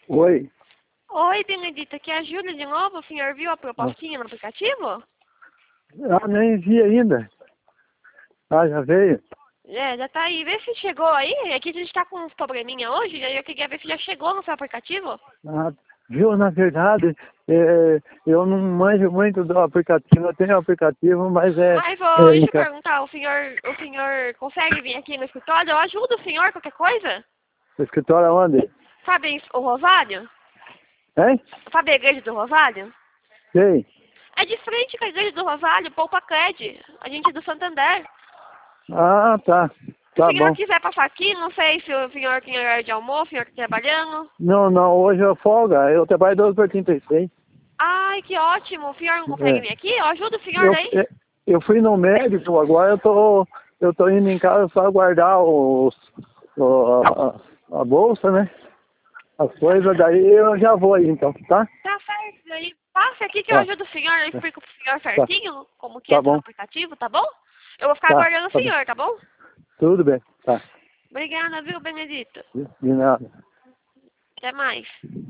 Oi. Oi, Benedita, aqui é a Júlia de novo. O senhor viu a propostinha no aplicativo? Ah, nem vi ainda. Ah, já veio? É, já tá aí. Vê se chegou aí. Aqui a gente tá com uns probleminha hoje, aí eu queria ver se já chegou no seu aplicativo. Ah, viu, na verdade, eu não manjo muito do aplicativo. Eu tenho aplicativo, mas Mas deixa eu perguntar, o senhor consegue vir aqui no escritório? Eu ajudo o senhor, qualquer coisa? o escritório onde? Sabe o Rosário? Hein? Sabe a igreja do Rosário? Sei. É de frente com a igreja do Rosário, Poupa Cred. A gente é do Santander. Ah, tá. Se o Tá senhor bom. quiser passar aqui, não sei se o senhor tem horário de almoço, o senhor está trabalhando. Não, não, hoje é folga. Eu trabalho 12h36. Ai, que ótimo. O senhor não consegue É. vir aqui? Eu ajudo o senhor Eu, daí. é, eu fui no médico, agora eu tô indo em casa só guardar a bolsa, né? As coisas, daí eu já vou aí então, tá? Tá certo. Aí passe aqui que eu Tá, ajudo o senhor. Eu explico pro senhor tá, certinho como que tá entra no bom, aplicativo, tá bom? Eu vou ficar tá, aguardando o tá bom. senhor, tá bom? Tudo bem, tá. Obrigada, viu, Benedito? De nada. Até mais.